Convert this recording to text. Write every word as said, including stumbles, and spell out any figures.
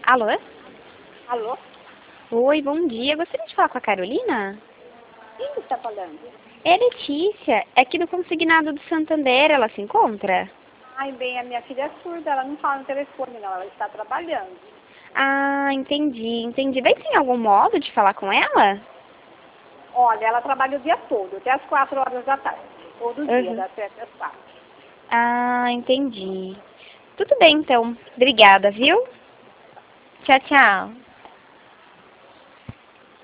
Alô? Alô? Oi, bom dia. Gostaria de falar com a Carolina? Quem está falando? É Letícia, é aqui do Consignado do Santander, ela se encontra? Ai, bem, a minha filha é surda, ela não fala no telefone, não, ela está trabalhando. Ah, entendi, entendi. Daí tem algum modo de falar com ela? Olha, ela trabalha o dia todo, até as quatro horas da tarde. Todo dia, Uhum. das sete às quatro. Ah, entendi. Tudo bem, então. Obrigada, viu? Tchau, tchau.